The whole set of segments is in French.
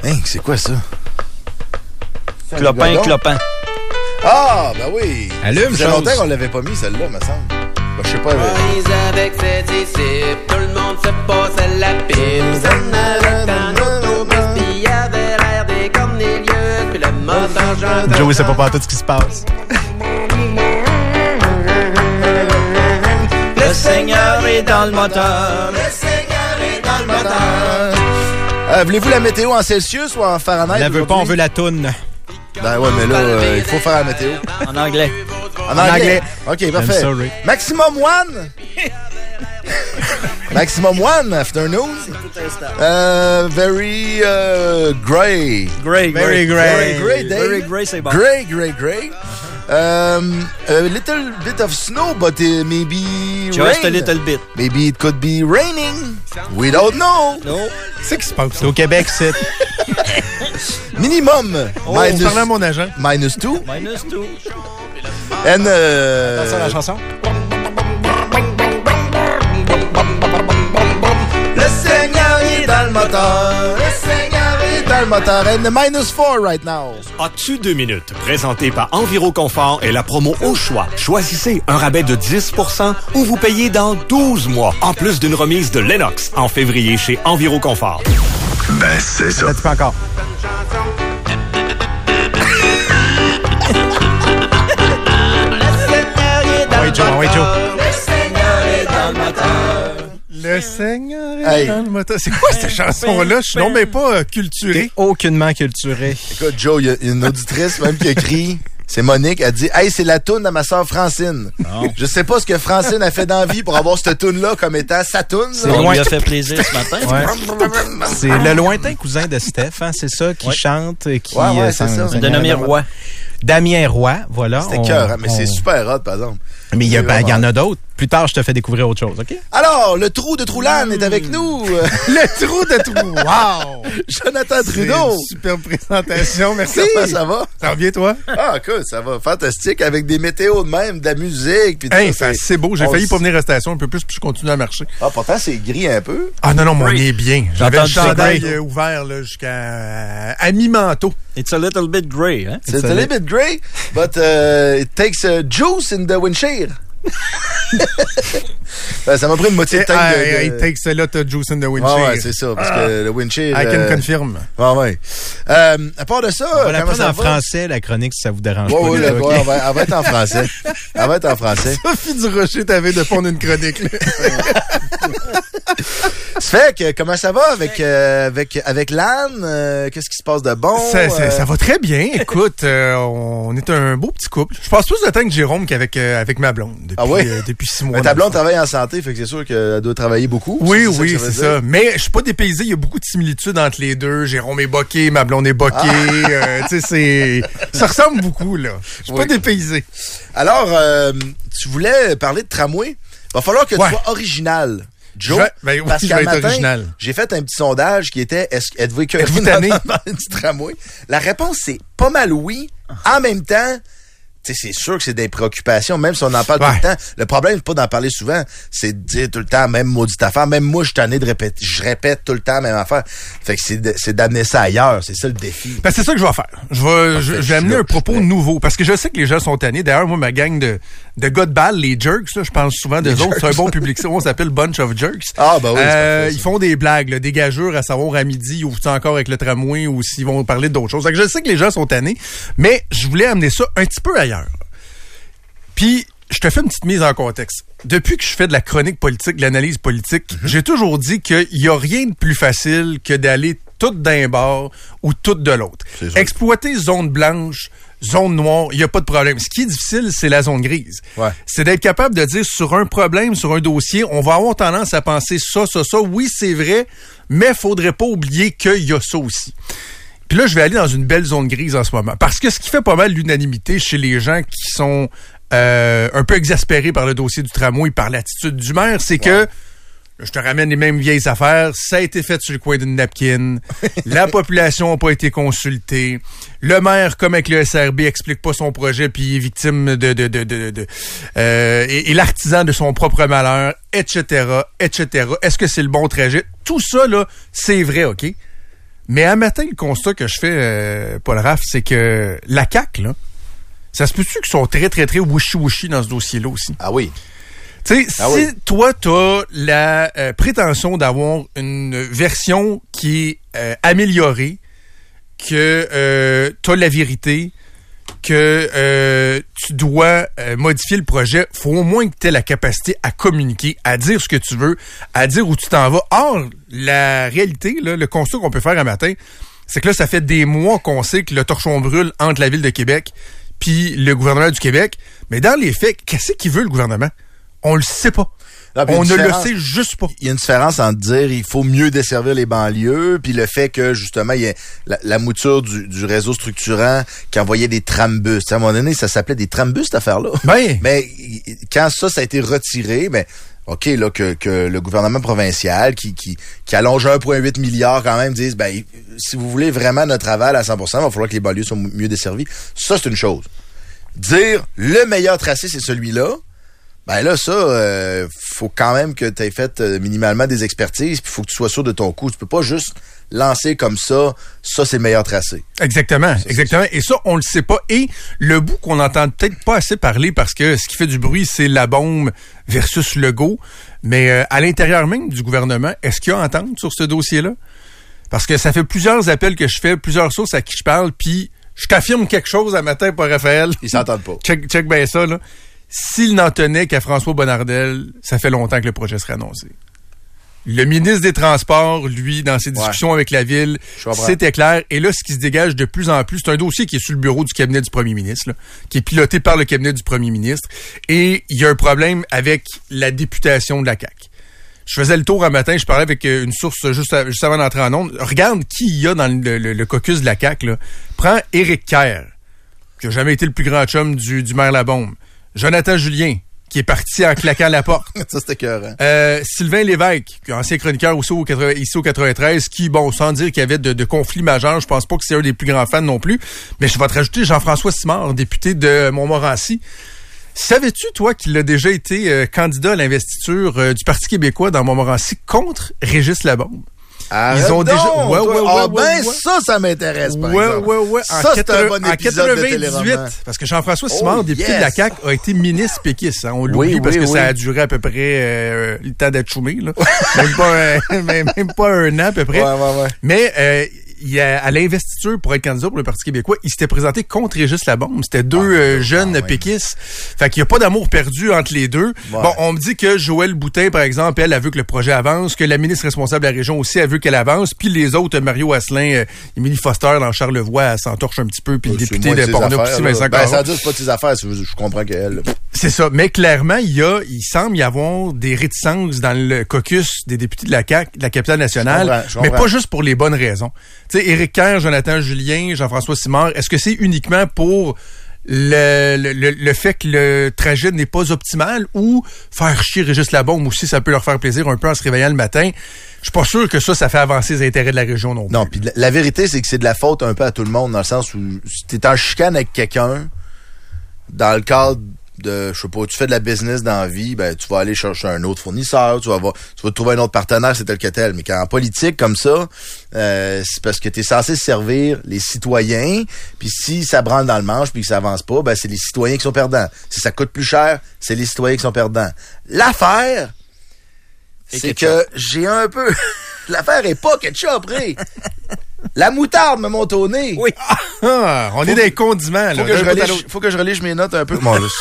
Hein, c'est quoi ça? Clopin. Ah, ben oui. Allume, ça fait longtemps qu'on l'avait pas mis, celle-là, me semble. Ben, je sais pas. Avec ses disciples, tout le monde se passait la pile. Ça n'avait qu'un autobus, puis y avait l'air des Cornelius, puis le moteur Jean. Joey sait pas tout ce qui se passe. Le Seigneur est dans le moteur. Le Seigneur est dans le moteur. Voulez-vous la météo en Celsius ou en Fahrenheit? On la veut pas, on veut la toune. Ben ouais, mais là, il faut faire la météo. En anglais. En anglais. OK, parfait. Maximum One. Maximum One, afternoon. Very gray. Very gray day. Very gray, c'est bon. Gray. A little bit of snow, but maybe Just rain. a little bit. Maybe it could be raining. We don't know. No. C'est qui se passe? C'est au Québec, c'est. Minimum. Je parlais à mon agent. -2. -2. And, Attention à la chanson. Le Seigneur est dans le moteur. Le Seigneur est dans le moteur. And -4 right now. As-tu 2 minutes? Présenté par Enviroconfort et la promo au choix. Choisissez un rabais de 10% ou vous payez dans 12 mois. En plus d'une remise de Lennox en février chez Enviroconfort. Ben, c'est ça. Un petit peu encore. Oui, Joe. Le Seigneur est dans le moteur. Le Seigneur est dans le moteur. C'est quoi cette chanson-là? Je suis non mais pas culturé. T'es aucunement culturé. Écoute, Joe, il y a une auditrice même qui a écrit... C'est Monique, elle dit « Hey, c'est la toune à ma sœur Francine. » Je sais pas ce que Francine a fait d'envie pour avoir cette toune-là comme étant sa toune. On lui a fait plaisir ce matin. Ouais. C'est le lointain cousin de Steph, hein, c'est ça, qui chante, qui... Ouais, c'est ça. Damien Roy. Damien Roy, voilà. C'était cœur, hein, mais c'est super hot, par exemple. Mais il y en a d'autres. Plus tard, je te fais découvrir autre chose, OK? Alors, le trou de Troulane est avec nous. Le trou de Trou. Wow! Jonathan Trudeau. Super présentation, merci. Ça va? Ça va bien, toi? Ah, cool, ça va. Fantastique. Avec des météos de même, de la musique. Puis hey, c'est beau. J'ai failli pas venir à la station un peu plus, puis je continue à marcher. Ah, pourtant, c'est gris un peu. Ah, non, mais on est bien. J'avais le chandail ouvert là, jusqu'à à mi-manteau. It's a little bit gray, hein? It's a little bit gray, but it takes juice in the windshield. Ça m'a pris une moitié de temps. It takes a lot of juice in the windshield. Ouais, c'est ça, parce que le windshield... I can confirm. Ouais. À part de ça... On va la prendre en français, la chronique, si ça vous dérange pas. Oui, elle va être en français. Elle va être en français. Sophie Durocher t'avait de pondre une chronique, là. Ça fait que, comment ça va avec l'âne? Qu'est-ce qui se passe de bon? Ça va très bien. Écoute, on est un beau petit couple. Je passe plus de temps que Jérôme qu'avec ma blonde depuis 6 mois. Mais ta blonde travaille en santé, fait que c'est sûr qu'elle doit travailler beaucoup. Oui, c'est ça. Mais je suis pas dépaysé. Il y a beaucoup de similitudes entre les deux. Jérôme est boqué, ma blonde est boquée. Tu sais, ça ressemble beaucoup, là. Je suis pas dépaysé. Alors, tu voulais parler de tramway? Va falloir que tu sois original. Joe, parce qu'à matin, j'ai fait un petit sondage qui était êtes-vous écœuré d'entendre parler du tramway? La réponse, c'est pas mal oui. En même temps, c'est sûr que c'est des préoccupations, même si on en parle tout le temps. Le problème, c'est pas d'en parler souvent, c'est de dire tout le temps même maudite affaire. Même moi, je suis tanné de répéter. Je répète tout le temps la même affaire. Fait que c'est d'amener ça ailleurs. C'est ça le défi. Ben, c'est ça que je vais faire. Je vais amener un propos nouveau. Parce que je sais que les gens sont tannés. D'ailleurs, moi, ma gang de gars de balle, les jerks, là, je pense souvent des autres. C'est un bon public. On s'appelle Bunch of Jerks. Ah, ben oui. Ils font des blagues, là, des gageures à savoir à midi ou encore avec le tramway ou s'ils vont parler d'autres choses. Fait que je sais que les gens sont tannés. Mais je voulais amener ça un petit peu ailleurs. Puis, je te fais une petite mise en contexte. Depuis que je fais de la chronique politique, de l'analyse politique, j'ai toujours dit qu'il n'y a rien de plus facile que d'aller tout d'un bord ou tout de l'autre. Exploiter zone blanche, zone noire, il n'y a pas de problème. Ce qui est difficile, c'est la zone grise. Ouais. C'est d'être capable de dire sur un problème, sur un dossier, on va avoir tendance à penser ça. Oui, c'est vrai, mais faudrait pas oublier qu'il y a ça aussi. Puis là, je vais aller dans une belle zone grise en ce moment. Parce que ce qui fait pas mal l'unanimité chez les gens qui sont un peu exaspérés par le dossier du tramway, par l'attitude du maire, c'est que je te ramène les mêmes vieilles affaires. Ça a été fait sur le coin d'une napkin. La population n'a pas été consultée. Le maire, comme avec le SRB, explique pas son projet puis il est victime et l'artisan de son propre malheur, etc., etc. Est-ce que c'est le bon trajet? Tout ça, là, c'est vrai, OK? Mais à matin, le constat que je fais, Paul Raff, c'est que la CAQ, là, ça se peut-tu qu'ils sont très, très, très wishy-washy dans ce dossier-là aussi? Ah oui. Tu sais, si toi, t'as la prétention d'avoir une version qui est améliorée, que t'as la vérité, que tu dois modifier le projet, faut au moins que tu aies la capacité à communiquer, à dire ce que tu veux, à dire où tu t'en vas. Or, la réalité, là, le constat qu'on peut faire un matin, c'est que là, ça fait des mois qu'on sait que le torchon brûle entre la Ville de Québec puis le gouvernement du Québec. Mais dans les faits, qu'est-ce qu'il veut le gouvernement? On le sait pas. On ne le sait juste pas. Il y a une différence entre dire il faut mieux desservir les banlieues, puis le fait que, justement, il y a la mouture du réseau structurant qui envoyait des trambus. À un moment donné, ça s'appelait des trambus, cette affaire-là. Ben. Mais quand ça a été retiré, ben, OK, là, que le gouvernement provincial, qui allonge 1,8 milliard quand même, dise, ben, si vous voulez vraiment notre aval à 100%, il va falloir que les banlieues soient mieux desservies. Ça, c'est une chose. Dire le meilleur tracé, c'est celui-là. Ben là, ça, faut quand même que tu aies fait minimalement des expertises, puis faut que tu sois sûr de ton coup. Tu peux pas juste lancer comme ça c'est le meilleur tracé. Exactement, exactement. Et ça, on le sait pas. Et le bout qu'on entend peut-être pas assez parler, parce que ce qui fait du bruit, c'est la bombe versus Legault. Mais à l'intérieur même du gouvernement, est-ce qu'il y a entente sur ce dossier-là? Parce que ça fait plusieurs appels que je fais, plusieurs sources à qui je parle, puis je t'affirme quelque chose à matin, pas Raphaël. Ils s'entendent pas. Check bien ça, là. S'il n'en tenait qu'à François Bonnardel, ça fait longtemps que le projet serait annoncé. Le ministre des Transports, lui, dans ses discussions avec la Ville, c'était clair. Et là, ce qui se dégage de plus en plus, c'est un dossier qui est sur le bureau du cabinet du premier ministre, là, qui est piloté par le cabinet du premier ministre. Et il y a un problème avec la députation de la CAQ. Je faisais le tour un matin, je parlais avec une source juste avant d'entrer en ondes. Regarde qui il y a dans le caucus de la CAQ. Là. Prends Éric Kerr, qui n'a jamais été le plus grand chum du maire Labombe. Jonathan Julien, qui est parti en claquant la porte. Ça, c'était écœurant. Sylvain Lévesque, ancien chroniqueur ici au 93, qui, bon, sans dire qu'il y avait de conflits majeurs, je pense pas que c'est un des plus grands fans non plus, mais je vais te rajouter Jean-François Simard, député de Montmorency. Savais-tu, toi, qu'il a déjà été candidat à l'investiture du Parti québécois dans Montmorency contre Régis Labombe? Ils ont déjà. Ça m'intéresse, par exemple. Ça, c'est un bon épisode de Téléroman. Parce que Jean-François Simard, député de la CAQ, a été ministre péquiste. Hein. On l'oublie parce que ça a duré à peu près le temps d'être choumé. Là. même pas un an à peu près. Mais à l'investiture pour être candidat pour le Parti québécois, il s'était présenté contre Régis Labombe. C'était deux jeunes péquistes. Fait qu'il n'y a pas d'amour perdu entre les deux. Ouais. Bon, on me dit que Joëlle Boutin, par exemple, elle veut que le projet avance, que la ministre responsable de la région aussi, elle veut qu'elle avance, puis les autres, Mario Asselin, Émilie Foster dans Charlevoix, elle s'entorche un petit peu, puis le député de Portneuf aussi, Vincent Caron. Ça dit, c'est pas de ses affaires, je comprends qu'elle. C'est ça. Mais clairement, il semble y avoir des réticences dans le caucus des députés de la CAQ, de la capitale nationale, je comprends. Mais pas juste pour les bonnes raisons. Tu sais, Éric Kerr, Jonathan Julien, Jean-François Simard, est-ce que c'est uniquement pour le fait que le trajet n'est pas optimal ou faire chier Régis Labombe aussi, ça peut leur faire plaisir un peu en se réveillant le matin? Je suis pas sûr que ça fait avancer les intérêts de la région non plus. Non, puis la vérité, c'est que c'est de la faute un peu à tout le monde, dans le sens où si t'es en chicane avec quelqu'un, dans le cadre de, je sais pas, tu fais de la business dans la vie, ben, tu vas aller chercher un autre fournisseur, tu vas trouver un autre partenaire, c'est tel que tel. Mais quand en politique, comme ça, c'est parce que t'es censé servir les citoyens, puis si ça branle dans le manche puis que ça avance pas, ben, c'est les citoyens qui sont perdants. Si ça coûte plus cher, c'est les citoyens qui sont perdants. L'affaire, c'est que j'ai un peu, l'affaire est pas ketchup, Ray. La moutarde me monte au nez. Oui. On est des condiments, là. Faut que je relige mes notes un peu. Bon, wow.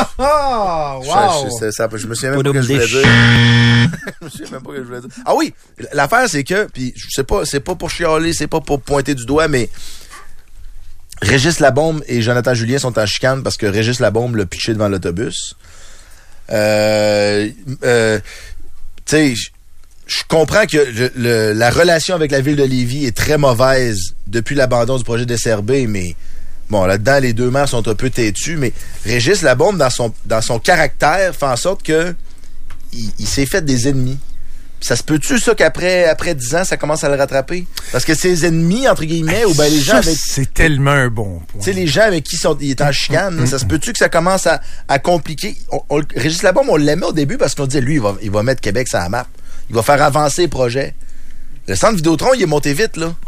Je me souviens même pas ce que je voulais dire. Je me souviens même pas ce que je voulais dire. Ah oui, l'affaire, c'est que, puis c'est pas pour chialer, c'est pas pour pointer du doigt, mais Régis Labombe et Jonathan Julien sont en chicane parce que Régis Labombe l'a pitché devant l'autobus. Tu sais, je comprends que la relation avec la ville de Lévis est très mauvaise depuis l'abandon du projet d'SRB, mais bon, là-dedans, les deux maires sont un peu têtus, mais Régis Labombe, dans son caractère, fait en sorte que il s'est fait des ennemis. Ça se peut-tu, ça, qu'après 10 ans, ça commence à le rattraper? Parce que ses ennemis, entre guillemets, ou ben les gens avec... C'est tellement un bon point. Tu sais, les gens avec qui il est en chicane, ça se peut-tu que ça commence à compliquer? Régis Labombe, on l'aimait au début parce qu'on disait, lui, il va mettre Québec sur la map. Il va faire avancer le projet. Le centre Vidéotron, il est monté vite, là. Oui.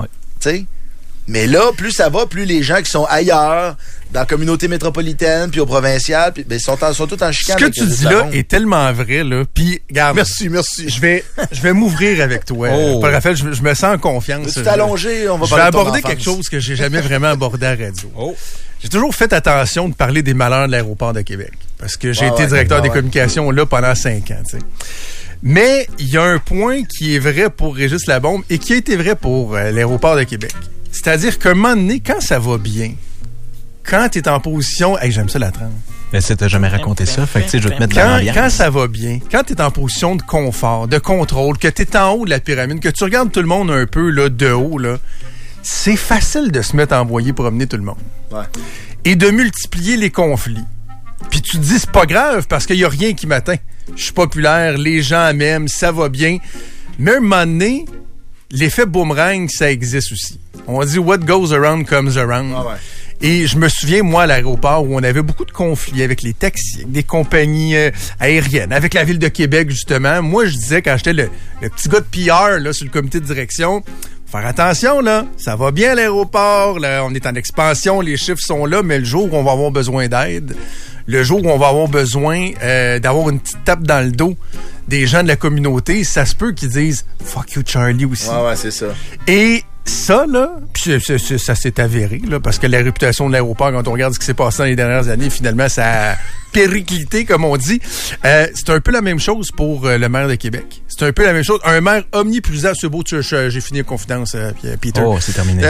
tu sais. Mais là, plus ça va, plus les gens qui sont ailleurs, dans la communauté métropolitaine, puis au provincial, puis, ben, sont tous en chicane. Ce que tu dis là est tellement vrai, là. Puis, regarde. Merci. Je vais m'ouvrir avec toi. Raphaël, je me sens en confiance. Tu t'es allongé, on va parler de ton enfance. Je vais aborder quelque chose que j'ai jamais vraiment abordé à la radio. J'ai toujours fait attention de parler des malheurs de l'aéroport de Québec. Parce que j'ai été directeur des communications là pendant 5 ans, tu sais. Mais il y a un point qui est vrai pour Régis Labombe et qui a été vrai pour l'aéroport de Québec. C'est-à-dire qu'à un moment donné, quand ça va bien, quand tu es en position... Hey, j'aime ça la trame. Mais si t'as jamais raconté ça, fait que tu sais, je vais te mettre de l'ambiance. Quand ça va bien, quand tu es en position de confort, de contrôle, que tu es en haut de la pyramide, que tu regardes tout le monde un peu là, de haut, là, c'est facile de se mettre à envoyer promener tout le monde. Ouais. Et de multiplier les conflits. Puis tu te dis, c'est pas grave parce qu'il y a rien qui m'atteint. Je suis populaire, les gens m'aiment, ça va bien. Mais à un moment donné, l'effet boomerang, ça existe aussi. On dit « what goes around comes around ». Et je me souviens, moi, à l'aéroport, où on avait beaucoup de conflits avec les taxis, avec des compagnies aériennes, avec la Ville de Québec, justement. Moi, je disais, quand j'étais le petit gars de PR là, sur le comité de direction, faire attention, là, ça va bien à l'aéroport, là, on est en expansion, les chiffres sont là, mais le jour où on va avoir besoin d'aide, le jour où on va avoir besoin d'avoir une petite tape dans le dos des gens de la communauté, ça se peut qu'ils disent « fuck you, Charlie » aussi. Ouais, c'est ça. Et ça, là, puis ça s'est avéré, là, parce que la réputation de l'aéroport, quand on regarde ce qui s'est passé dans les dernières années, finalement, ça a périclité, comme on dit. C'est un peu la même chose pour le maire de Québec. C'est un peu la même chose. Un maire omniprésent, c'est beau, j'ai fini la confidence, Peter. Oh, c'est terminé.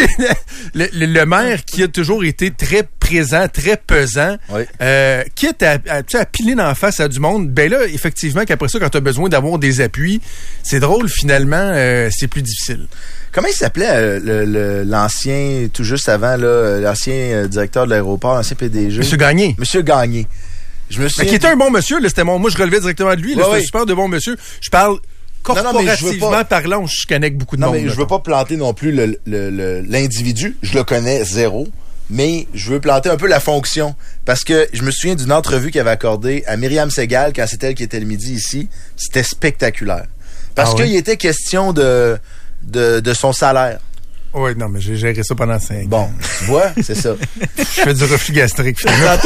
Le maire qui a toujours été très présent, très pesant, quitte à piler dans la face à du monde, ben là, effectivement, qu'après ça, quand tu as besoin d'avoir des appuis, c'est drôle, finalement, c'est plus difficile. Comment il s'appelait l'ancien, tout juste avant, là, l'ancien directeur de l'aéroport, l'ancien PDG? Monsieur Gagné. Monsieur Gagné. Je me souviens... Qui était un bon monsieur, là, c'était moi je relevais directement de lui, là, c'était un super de bon monsieur. Je parle corporativement parlant, on chicanait avec beaucoup de monde. Non, mais je veux pas planter non plus l'individu, je le connais zéro, mais je veux planter un peu la fonction. Parce que je me souviens d'une entrevue qu'il avait accordée à Myriam Segal, quand c'était elle qui était le midi ici, c'était spectaculaire. Parce qu'il était question de son salaire. Oui, non, mais j'ai géré ça pendant 5 ans. Bon, tu vois, c'est ça. Je fais du reflux gastrique.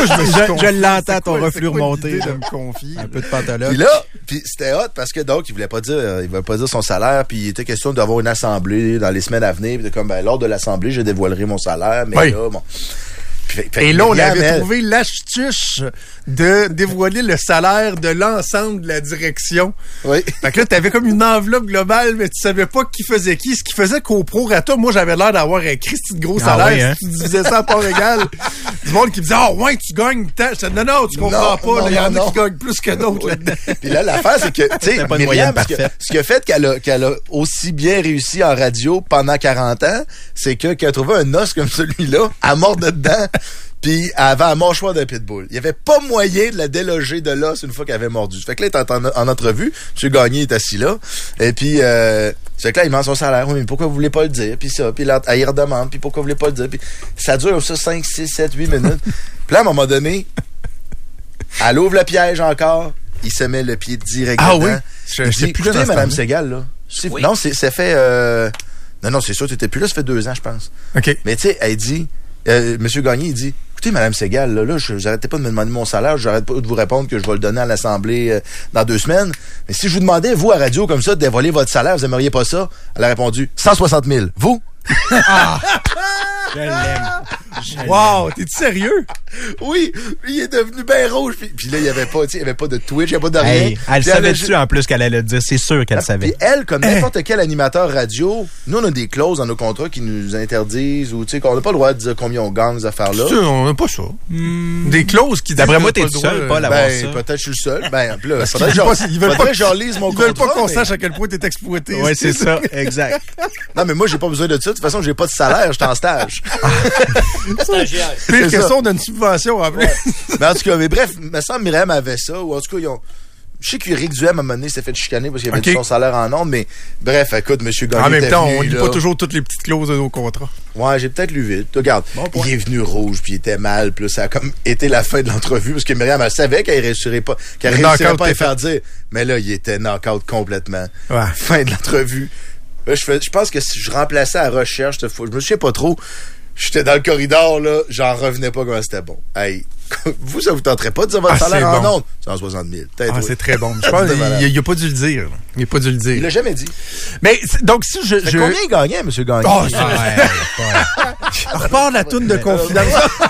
Je l'entends, ton reflux remonter. De me confier. Un peu de pantalogue. Puis là, c'était hot parce que donc, il voulait pas dire son salaire, puis il était question d'avoir une assemblée dans les semaines à venir. Puis comme, lors de l'assemblée, je dévoilerai mon salaire, mais là, bon. Et là, on avait trouvé l'astuce de dévoiler le salaire de l'ensemble de la direction. Oui. Fait que là, t'avais comme une enveloppe globale, mais tu savais pas qui faisait qui. Ce qui faisait qu'au prorata, moi, j'avais l'air d'avoir un Christy de gros salaire. Si tu divisais ça à part égal. Du monde qui me disait, ouais, tu gagnes tant. Je disais, non, tu comprends pas. Il y en a qui gagnent plus que d'autres là-dedans. Puis là, l'affaire, c'est que, tu sais, Myriam, ce qui a fait qu'elle a aussi bien réussi en radio pendant 40 ans, c'est qu'elle a trouvé un os comme celui-là, à mort dedans. Puis elle avait un mâchoire d'un pitbull. Il n'y avait pas moyen de la déloger de l'os une fois qu'elle avait mordu. Fait que là, il est en entrevue. M. Gagné est assis là. Et puis, c'est que là, il demande son salaire. Oui, mais pourquoi vous voulez pas le dire? Puis ça. Puis là, elle redemande. Puis pourquoi vous voulez pas le dire? Puis ça dure ça 5, 6, 7, 8 minutes. Puis là, à un moment donné, elle ouvre le piège encore. Il se met le pied direct dedans. Oui? Je dis, écoutez, Mme Segal, là. Oui. Non, ça fait... Non, c'est sûr, tu étais plus là. Ça fait 2 ans, je pense. OK. Mais tu sais, elle dit... Monsieur Gagné, il dit... Écoutez, Mme Segal, là, j'arrêtais pas de me demander mon salaire, j'arrête pas de vous répondre que je vais le donner à l'Assemblée dans 2 semaines. Mais si je vous demandais, vous, à radio, comme ça, de dévoiler votre salaire, vous aimeriez pas ça? Elle a répondu, 160 000. Vous? Ah! Je l'aime. Wow, t'es-tu sérieux? Oui, il est devenu bien rouge. Puis là, il n'y avait pas de Twitch, il n'y avait pas de rien. Hey, elle savait-tu en plus qu'elle allait le dire? C'est sûr qu'elle savait. Puis elle, comme n'importe quel animateur radio, nous, on a des clauses dans nos contrats qui nous interdisent ou, tu sais, qu'on n'a pas le droit de dire combien on gagne, ces affaires-là. On n'a pas ça. Des clauses qui disent... D'après moi, t'es le seul, pas à l'avoir ça. Peut-être que je suis le seul. Ben, là, faudrait que je relise mon contrat. Ils veulent pas qu'on sache à quel point t'es exploité. Oui, c'est ça. Exact. Non, mais moi, j'ai pas besoin de ça. De toute façon, j'ai pas de salaire, je suis en stage. Stagiaire. Pire question d'une subvention en plus. Mais en tout cas, bref, il me semble que Myriam avait ça, ou en tout cas, je sais qu'Éric Duhem, à un moment donné, s'est fait chicaner parce qu'il avait dit son salaire en ondes, mais bref, écoute, M. Gagné. En même temps, on lit pas toujours toutes les petites clauses de nos contrats. Ouais, j'ai peut-être lu vite. Regarde, il est venu rouge, puis il était mal, puis là, ça a comme été la fin de l'entrevue, parce que Myriam, elle savait qu'elle réussirait pas à faire dire. Mais là, il était knock-out complètement. Ouais. Fin de l'entrevue. Je pense que si je remplaçais à recherche, je me souviens pas trop. J'étais dans le corridor, là, j'en revenais pas comment c'était bon. Hey, vous, ça vous tenterait pas de dire votre salaire en ondes? 160 000. C'est très bon. Je pense qu'il n'a pas dû le dire. Il n'a pas dû le dire. Il l'a jamais dit. Mais, donc, si je... Combien il gagnait, M. Gagné? Oh, on repart la toune de confidence.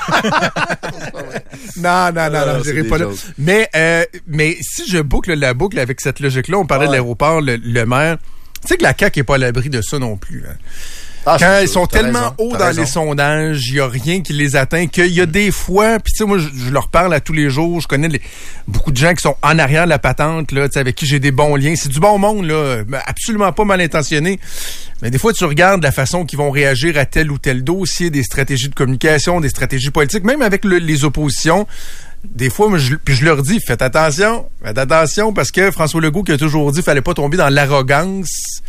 Non, je dirais pas là. Mais si je boucle la boucle avec cette logique-là, on parlait de l'aéroport, le maire, tu sais que la CAQ n'est pas à l'abri de ça non plus, hein. Quand ils sont tellement hauts dans les sondages, il n'y a rien qui les atteint, qu'il y a des fois, puis tu sais, moi, je leur parle à tous les jours, je connais beaucoup de gens qui sont en arrière de la patente, là, avec qui j'ai des bons liens. C'est du bon monde, là, absolument pas mal intentionné. Mais des fois, tu regardes la façon qu'ils vont réagir à tel ou tel dossier, des stratégies de communication, des stratégies politiques, même avec les oppositions. Des fois, je leur dis, faites attention, parce que François Legault qui a toujours dit qu'il fallait pas tomber dans l'arrogance.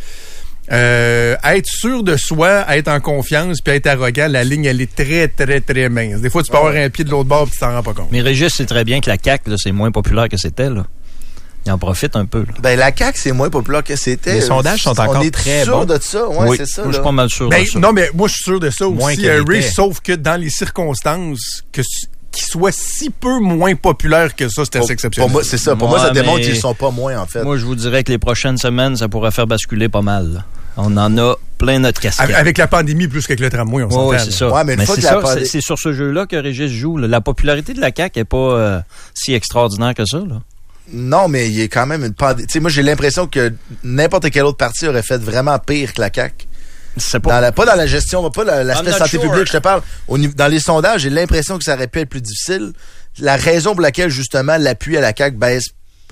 Être sûr de soi, être en confiance, puis être arrogant, la ligne, elle est très, très, très mince. Des fois, tu peux avoir un pied de l'autre bord puis tu t'en rends pas compte. Mais Régis sait très bien que la CAQ, là, c'est moins populaire que c'était, là. Il en profite un peu, là. Ben, la CAQ, c'est moins populaire que c'était. Les sondages sont encore très bons. On est sûr de ça? Ouais, oui, c'est ça. Moi, je suis pas mal sûr de ça. Non, mais moi, je suis sûr de ça aussi, Harry, sauf que dans les circonstances qui soit si peu moins populaire que ça, c'est assez exceptionnel. Pour moi, c'est ça. Pour moi, ça démontre qu'ils sont pas moins, en fait. Moi, je vous dirais que les prochaines semaines, ça pourrait faire basculer pas mal, là. On en a plein notre casquette. Avec la pandémie plus qu'avec le tramway, on s'entend. Oui, c'est ça. Ouais, mais c'est sur ce jeu-là que Régis joue. Là. La popularité de la CAQ n'est pas si extraordinaire que ça, là. Non, mais il y a quand même une pandémie. Tu sais, moi, j'ai l'impression que n'importe quel autre parti aurait fait vraiment pire que la CAQ. C'est pas dans la gestion, pas l'aspect santé publique, je te parle. Dans les sondages, j'ai l'impression que ça aurait pu être plus difficile. La raison pour laquelle, justement, l'appui à la CAQ baisse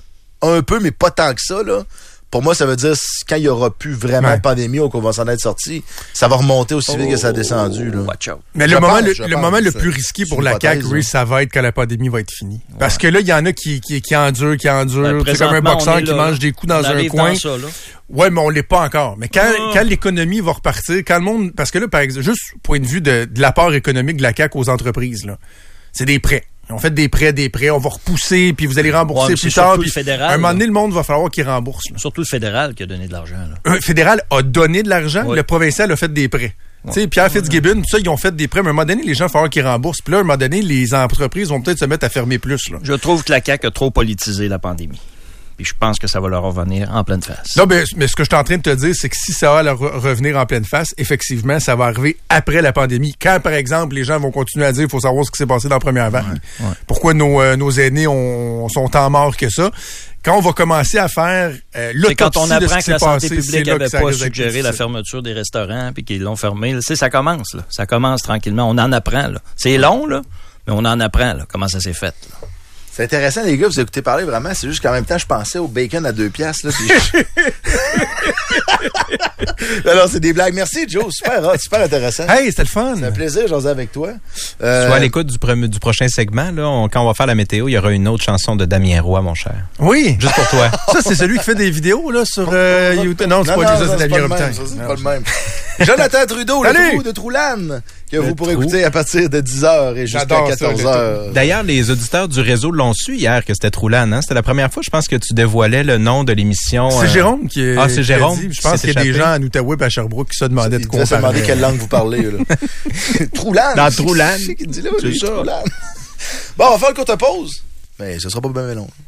un peu, mais pas tant que ça, là. Pour moi, ça veut dire quand il y aura plus vraiment de pandémie ou qu'on va s'en être sorti, ça va remonter aussi vite que ça a descendu. Là. Watch out. Mais le moment le plus risqué pour la CAQ, ça va être quand la pandémie va être finie. Ouais. Parce que là, il y en a qui endurent. C'est comme un boxeur qui mange des coups dans un coin. Ouais, mais on l'est pas encore. Mais quand l'économie va repartir, quand le monde... Parce que là, par exemple, juste point de vue de l'apport économique de la CAQ aux entreprises, là, c'est des prêts. On fait des prêts, on va repousser, puis vous allez rembourser plus tard. Le fédéral, à un moment donné, le monde va falloir qu'il rembourse. Là. Surtout le fédéral qui a donné de l'argent. Là. Le fédéral a donné de l'argent, le provincial a fait des prêts. Tu sais, Pierre Fitzgibbon, ça, ils ont fait des prêts, mais à un moment donné, les gens, il va falloir qu'ils remboursent. Puis là, à un moment donné, les entreprises vont peut-être se mettre à fermer plus. Là. Je trouve que la CAQ a trop politisé la pandémie. Et je pense que ça va leur revenir en pleine face. Non, mais ce que je suis en train de te dire, c'est que si ça va leur revenir en pleine face, effectivement, ça va arriver après la pandémie. Quand, par exemple, les gens vont continuer à dire qu'il faut savoir ce qui s'est passé dans la première vague. Ouais. Pourquoi nos aînés sont tant morts que ça. Quand on va commencer à faire l'autopsie quand on apprend que la santé passé, publique n'avait pas suggéré la fermeture des restaurants puis qu'ils l'ont fermé, là, ça commence. Là. Ça commence tranquillement. On en apprend. Là. C'est long, là, mais on en apprend là, comment ça s'est fait. Là. C'est intéressant, les gars, vous écoutez parler vraiment. C'est juste qu'en même temps, je pensais au bacon à 2 piastres. Là, Alors, c'est des blagues. Merci, Joe. Super intéressant. Hey, c'était le fun. C'est un plaisir, José, avec toi. Sois à l'écoute du prochain segment. Là, quand on va faire la météo, il y aura une autre chanson de Damien Roy, mon cher. Oui. Juste pour toi. Ça, c'est celui qui fait des vidéos là sur YouTube. Non, c'est pas ça, c'est Damien Roy. C'est pas le même. Jonathan Trudeau, le trou de Troulane, que vous pourrez écouter à partir de 10h et jusqu'à 14h. D'ailleurs, les auditeurs du réseau l'ont su hier que c'était Troulane. Hein? C'était la première fois, je pense, que tu dévoilais le nom de l'émission. C'est Jérôme qui est. Ah, c'est Jérôme. Je pense qu'il y a des gens à Outaouais et à Sherbrooke qui se demandaient de quoi on parlait. Ils se demandaient quelle langue vous parlez. Troulane. Dans Troulane. C'est ça. Bon, on va faire une courte pause. Mais ce sera pas bien long.